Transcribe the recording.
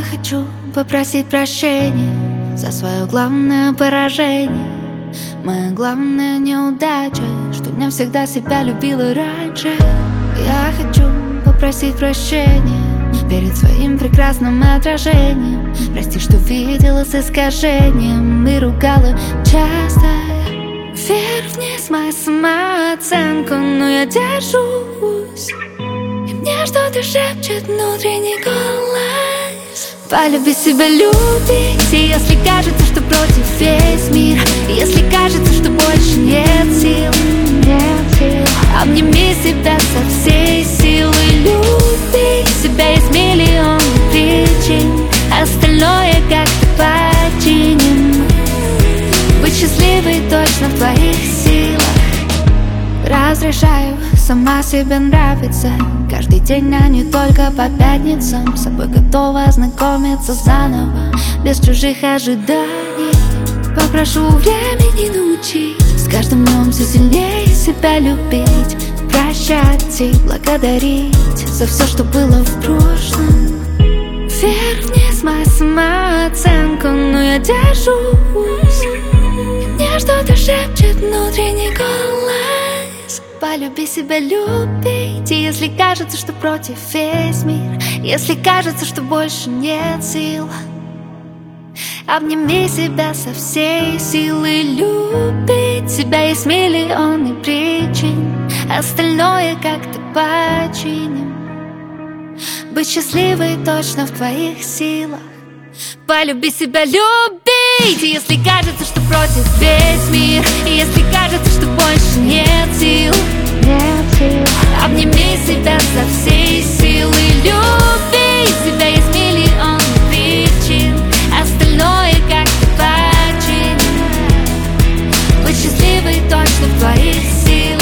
Я хочу попросить прощения за свое главное поражение, моя главная неудача, что не всегда себя любила раньше. Я хочу попросить прощения перед своим прекрасным отражением. Прости, что видела с искажением и ругала часто. Вверх-вниз моя самооценка, но я держусь, и мне что-то шепчет внутренний голос. Полюби себя, любить, и если кажется, что против весь мир, если кажется, что больше нет сил, обними себя со всей силы. Люби себя, есть миллион причин, остальное как-то починим. Быть счастливой точно в твоих силах. Разрешаю сама себе нравиться каждый день, а не только по пятницам. С собой готова знакомиться заново, без чужих ожиданий. Попрошу времени научить с каждым днем все сильнее себя любить, прощать и благодарить за все, что было в прошлом. Вверх-вниз моя самооценка, но я держусь, и мне что-то шепчет внутренний голос. Полюби себя, любить, и если кажется, что против весь мир, если кажется, что больше нет сил, обними себя со всей силы. Любить себя, есть миллионы причин, остальное как-то починим. Быть счастливой точно в твоих силах. Полюби себя, любить, и если кажется, что против весь мир, и если кажется, что больше нет сил, обними себя со всей силы. Люби себя, есть миллион причин, остальное как-то починим. Быть счастливой точно в твоих силах.